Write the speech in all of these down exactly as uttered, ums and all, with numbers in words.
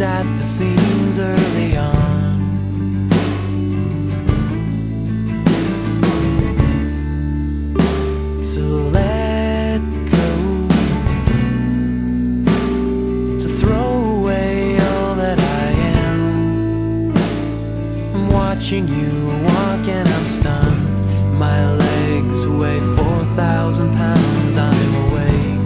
at the seams early on. To let go, to throw away all that I am. I'm watching you walk and I'm stunned. My legs weigh four thousand pounds, I'm awake.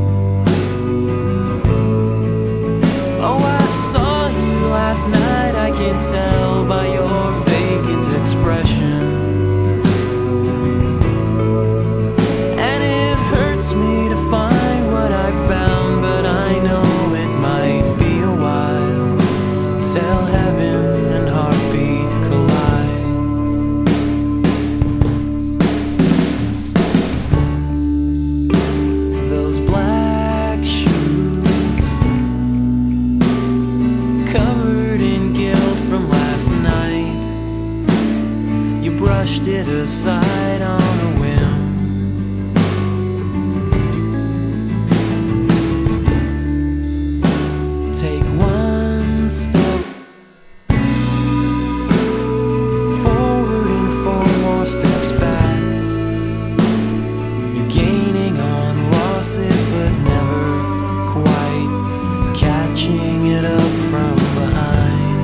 Oh, I saw you last night, I can tell by your vacant expression. And it hurts me to find what I found, but I know it might be a while till heaven and heartbeat collide. Those black shoes covered in guilt from last night, you brushed it aside on a whim. Take one step forward and four more steps back. You're gaining on losses but never quite catching it up from behind.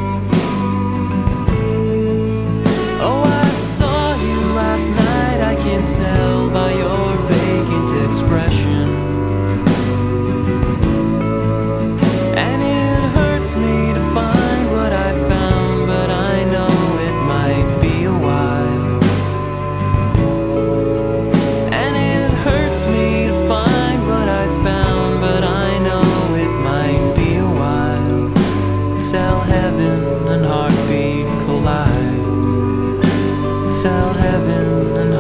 Oh, I saw you last night, I can tell by your vacant expression. And it hurts me to find what I found, but I know it might be a while. And it hurts me to find what I found, but I know it might be a while till heaven and heartbeat collide. Till heaven and